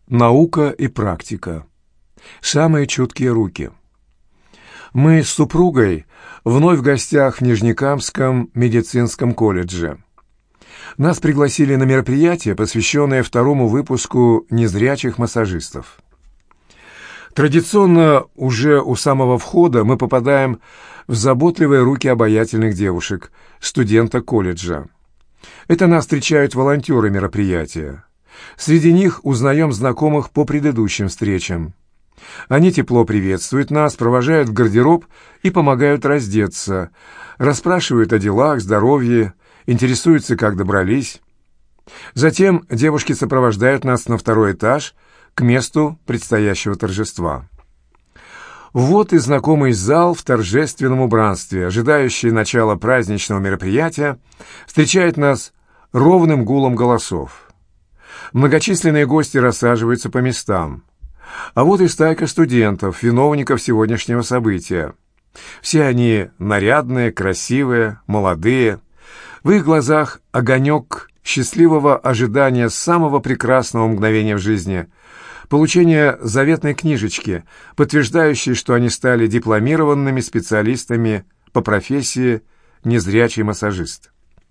Наука и практика. Самые чуткие руки. Мы с супругой вновь в гостях в Нижнекамском медицинском колледже. Нас пригласили на мероприятие, посвященное второму выпуску незрячих массажистов. Традиционно уже у самого входа мы попадаем в заботливые руки обаятельных девушек, студенток колледжа. Это нас встречают волонтеры мероприятия. Среди них узнаем знакомых по предыдущим встречам. Они тепло приветствуют нас, провожают в гардероб и помогают раздеться, расспрашивают о делах, здоровье, интересуются, как добрались. Затем девушки сопровождают нас на второй этаж к месту предстоящего торжества. Вот и знакомый зал в торжественном убранстве, ожидающий начала праздничного мероприятия, встречает нас ровным гулом голосов. Многочисленные гости рассаживаются по местам. А вот и стайка студентов, виновников сегодняшнего события. Все они нарядные, красивые, молодые. В их глазах огонек счастливого ожидания самого прекрасного мгновения в жизни – получение заветной книжечки, подтверждающей, что они стали дипломированными специалистами по профессии незрячий массажист.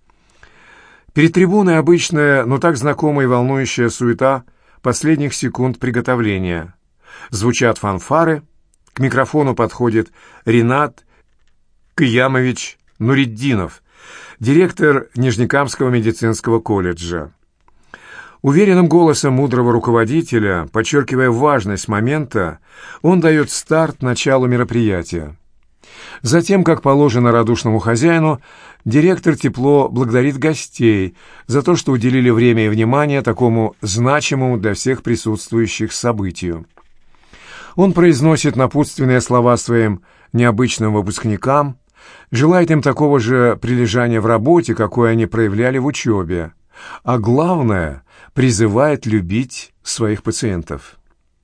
Перед трибуной обычная, но так знакомая и волнующая суета последних секунд приготовления. Звучат фанфары, к микрофону подходит Ринат Кыямович Нуриддинов, директор Нижнекамского медицинского колледжа. Уверенным голосом мудрого руководителя, подчеркивая важность момента, он дает старт началу мероприятия. Затем, как положено радушному хозяину, директор тепло благодарит гостей за то, что уделили время и внимание такому значимому для всех присутствующих событию. Он произносит напутственные слова своим необычным выпускникам, желает им такого же прилежания в работе, какое они проявляли в учебе, а главное, призывает любить своих пациентов.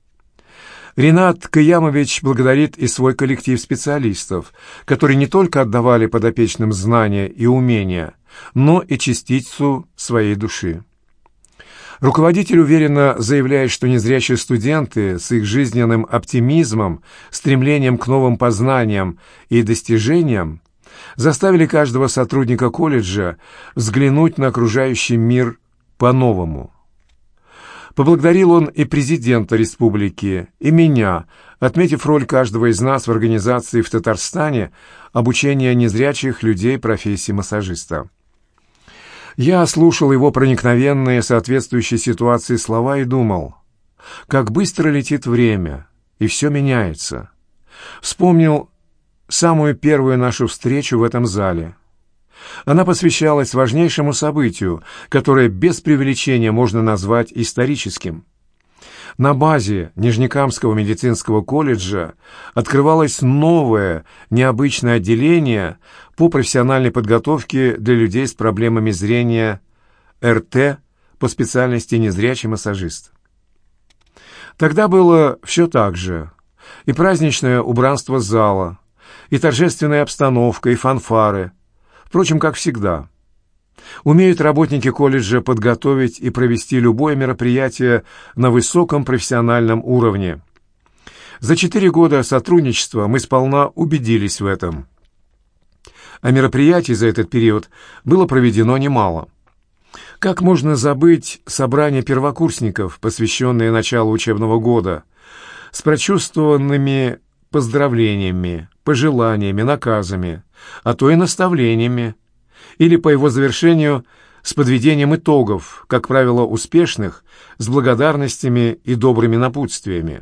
Ринат Кыямович благодарит и свой коллектив специалистов, которые не только отдавали подопечным знания и умения, но и частицу своей души. Руководитель уверенно заявляет, что незрячие студенты с их жизненным оптимизмом, стремлением к новым познаниям и достижениям заставили каждого сотрудника колледжа взглянуть на окружающий мир по-новому. Поблагодарил он и президента республики, и меня, отметив роль каждого из нас в организации в Татарстане обучения незрячих людей профессии массажиста. Я слушал его проникновенные, соответствующие ситуации слова и думал, как быстро летит время, и все меняется. Вспомнил самую первую нашу встречу в этом зале. Она посвящалась важнейшему событию, которое без преувеличения можно назвать историческим. На базе Нижнекамского медицинского колледжа открывалось новое, необычное отделение по профессиональной подготовке для людей с проблемами зрения РТ по специальности незрячий массажист. Тогда было все так же. И праздничное убранство зала, и торжественная обстановка, и фанфары. Впрочем, как всегда. Умеют работники колледжа подготовить и провести любое мероприятие на высоком профессиональном уровне. За 4 года сотрудничества мы сполна убедились в этом. А мероприятий за этот период было проведено немало. Как можно забыть собрание первокурсников, посвященное началу учебного года, с прочувствованными поздравлениями, пожеланиями, наказами, а то и наставлениями, или по его завершению с подведением итогов, как правило, успешных, с благодарностями и добрыми напутствиями.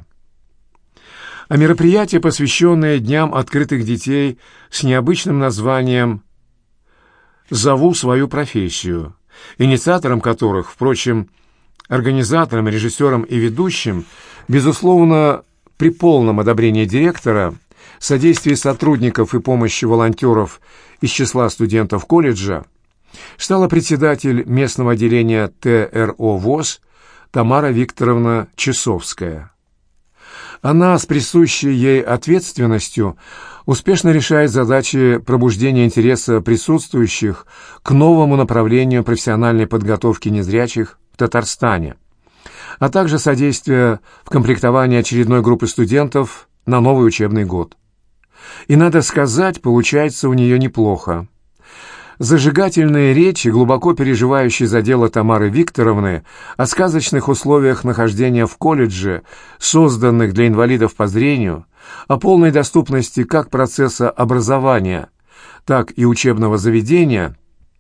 А мероприятие, посвященное Дням открытых детей с необычным названием «Зову свою профессию», инициатором которых, впрочем, организатором, режиссером и ведущим, безусловно, при полном одобрении директора, содействии сотрудников и помощи волонтеров из числа студентов колледжа, стала председатель местного отделения ТРО ВОС Тамара Викторовна Часовская. Она с присущей ей ответственностью успешно решает задачи пробуждения интереса присутствующих к новому направлению профессиональной подготовки незрячих в Татарстане, а также содействие в комплектовании очередной группы студентов на новый учебный год. И, надо сказать, получается у нее неплохо. Зажигательные речи, глубоко переживающие за дело Тамары Викторовны о сказочных условиях нахождения в колледже, созданных для инвалидов по зрению, о полной доступности как процесса образования, так и учебного заведения,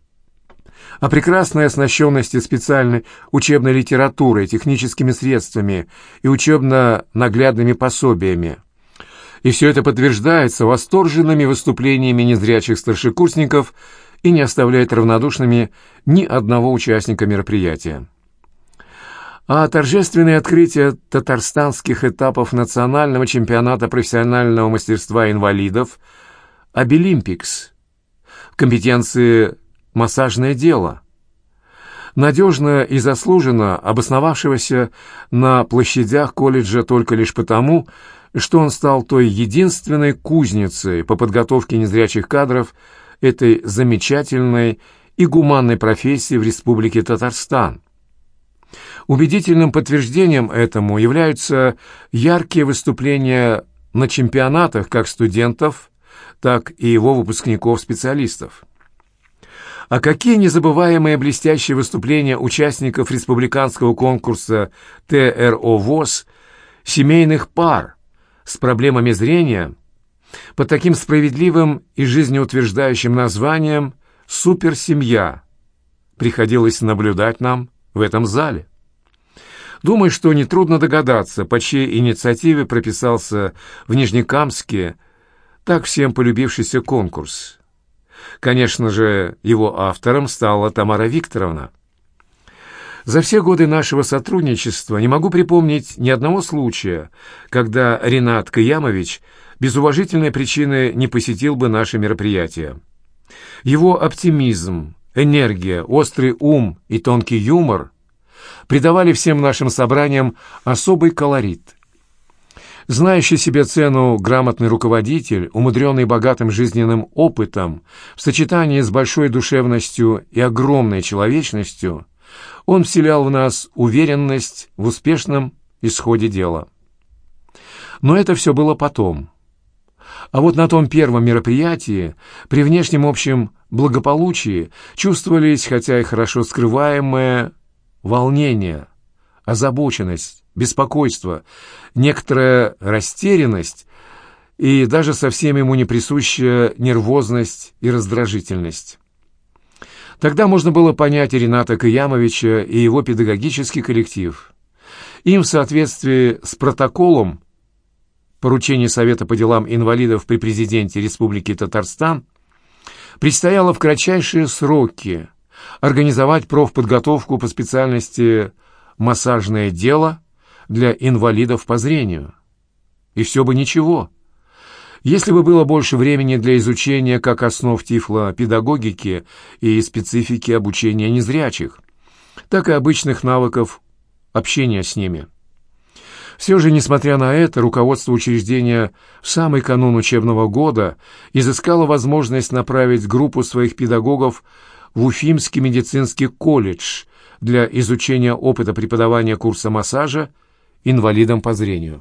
о прекрасной оснащенности специальной учебной литературой, техническими средствами и учебно-наглядными пособиями. И все это подтверждается восторженными выступлениями незрячих старшекурсников и не оставляет равнодушными ни одного участника мероприятия. А торжественное открытие татарстанских этапов национального чемпионата профессионального мастерства инвалидов «Обилимпикс» в компетенции «Массажное дело», надежно и заслуженно обосновавшегося на площадях колледжа только лишь потому, что он стал той единственной кузницей по подготовке незрячих кадров этой замечательной и гуманной профессии в Республике Татарстан. Убедительным подтверждением этому являются яркие выступления на чемпионатах как студентов, так и его выпускников-специалистов. А какие незабываемые блестящие выступления участников республиканского конкурса ТРО ВОС семейных пар с проблемами зрения под таким справедливым и жизнеутверждающим названием «Суперсемья» приходилось наблюдать нам в этом зале. Думаю, что нетрудно догадаться, по чьей инициативе прописался в Нижнекамске так всем полюбившийся конкурс. Конечно же, его автором стала Тамара Викторовна. За все годы нашего сотрудничества не могу припомнить ни одного случая, когда Ринат Кыямович без уважительной причины не посетил бы наше мероприятие. Его оптимизм, энергия, острый ум и тонкий юмор придавали всем нашим собраниям особый колорит. Знающий себе цену грамотный руководитель, умудренный богатым жизненным опытом, в сочетании с большой душевностью и огромной человечностью, он вселял в нас уверенность в успешном исходе дела. Но это все было потом. А вот на том первом мероприятии, при внешнем общем благополучии, чувствовались, хотя и хорошо скрываемое, волнение, озабоченность, беспокойство, некоторая растерянность и даже совсем ему не присущая нервозность и раздражительность. Тогда можно было понять и Рината Кыямовича, и его педагогический коллектив. Им в соответствии с протоколом поручения Совета по делам инвалидов при президенте Республики Татарстан предстояло в кратчайшие сроки организовать профподготовку по специальности «Массажное дело» для инвалидов по зрению. И все бы ничего, если бы было больше времени для изучения как основ тифлопедагогики и специфики обучения незрячих, так и обычных навыков общения с ними. Все же, несмотря на это, руководство учреждения в самый канун учебного года изыскало возможность направить группу своих педагогов в Уфимский медицинский колледж для изучения опыта преподавания курса массажа инвалидам по зрению.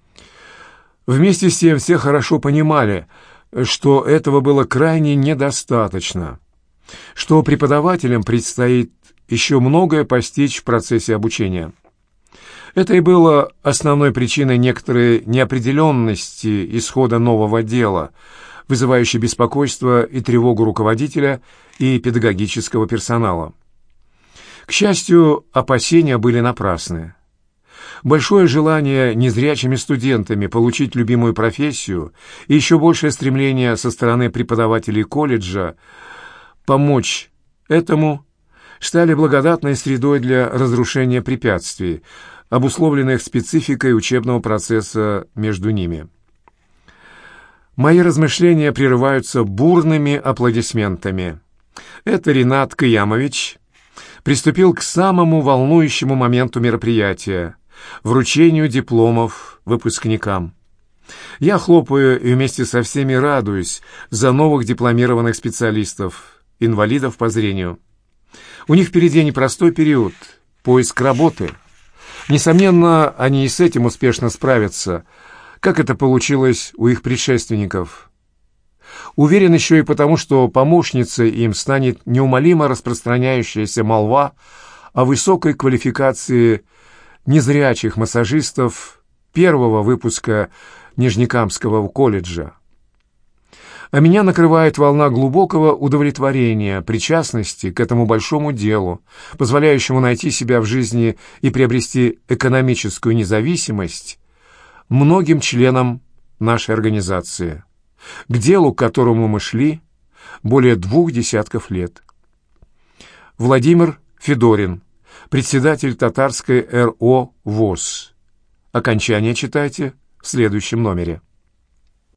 Вместе с тем все хорошо понимали, что этого было крайне недостаточно, что преподавателям предстоит еще многое постичь в процессе обучения. Это и было основной причиной некоторой неопределенности исхода нового дела, вызывающей беспокойство и тревогу руководителя и педагогического персонала. К счастью, опасения были напрасны. Большое желание незрячими студентами получить любимую профессию и еще большее стремление со стороны преподавателей колледжа помочь этому стали благодатной средой для разрушения препятствий, обусловленных спецификой учебного процесса между ними. Мои размышления прерываются бурными аплодисментами. Это Ринат Кыямович приступил к самому волнующему моменту мероприятия – вручению дипломов выпускникам. Я хлопаю и вместе со всеми радуюсь за новых дипломированных специалистов, инвалидов по зрению. У них впереди непростой период – поиск работы. Несомненно, они и с этим успешно справятся, как это получилось у их предшественников. Уверен еще и потому, что помощницей им станет неумолимо распространяющаяся молва о высокой квалификации незрячих массажистов первого выпуска Нижнекамского колледжа. А меня накрывает волна глубокого удовлетворения, причастности к этому большому делу, позволяющему найти себя в жизни и приобрести экономическую независимость многим членам нашей организации, к делу, к которому мы шли более 2 десятков лет. Владимир Федорин, председатель Татарской РО ВОС. Окончание читайте в следующем номере.